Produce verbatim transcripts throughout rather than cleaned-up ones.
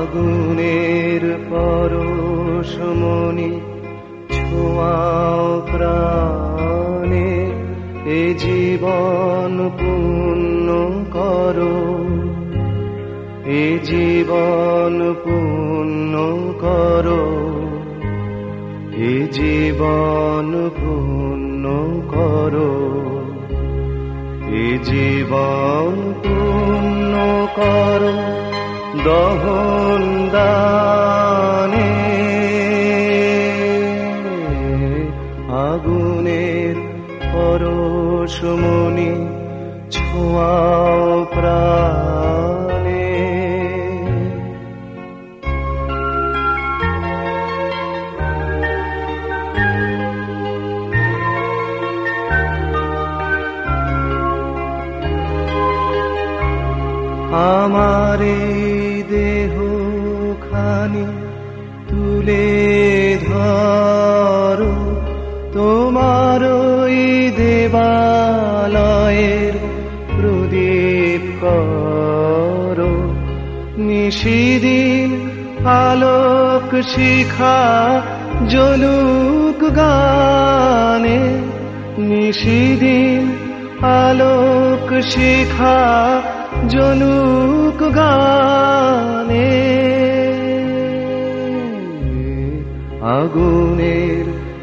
আগুনের পরশমণি ছোঁয়াও প্রাণে, এ জীবন পূর্ণ করো, এ জীবন পূর্ণ করো, এ জীবন পূর্ণ করো, এ জীবন পূর্ণ করো দহন দানে। আগুনের পরশমণি ছোঁয়াও প্রাণে। আমার এই দেহ খানি তুলে ধরো, তোমার ওই দেবালয়ের প্রদীপ করো। নিশিদিন আলোক শিখা জ্বলুক গানে, নিশিদিন আলোক শিখা জ্বলুক গানে। আগুনের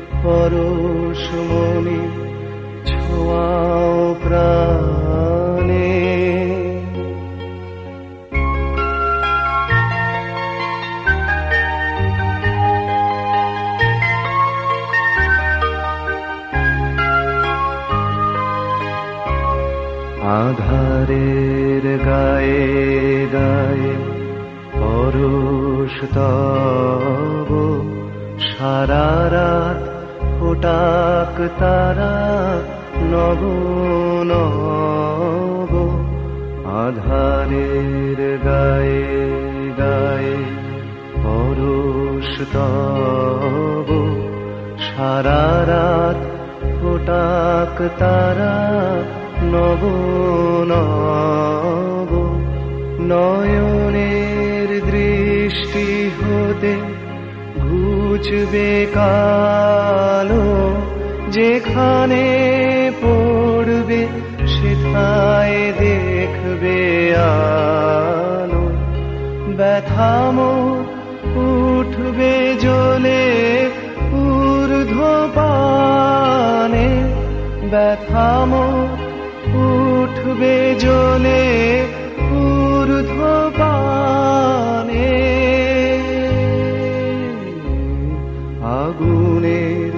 পরশমণি ছোঁয়াও প্রাণে। আধারের গায়ে গায়ে পরশ তব, সারা রাত ফোটাক তারা নব নব। আধারের গায়ে গায়ে পরশ তব, সারা রাত ফোটাক তারা নব নব। নয়নের দৃষ্টি হতে ঘুচবে কালো, যেখানে পড়বে সেথায় দেখবে আলো। ব্যথামো উঠবে জ্বলে ঊর্ধ্বপানে, ব্যথামো উঠবে জ্বলে ঊর্ধ্বপানে। আগুনের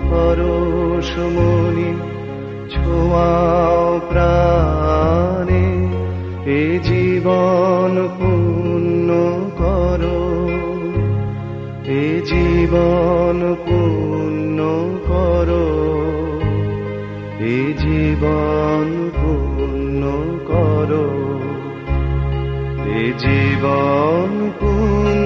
পরশমণি ছোঁয়াও প্রাণে, এ জীবন পূর্ণ করো, এ জীবন পূর্ণ করো, এ জীবন পূর্ণ করো, এ জীবন পূর্ণ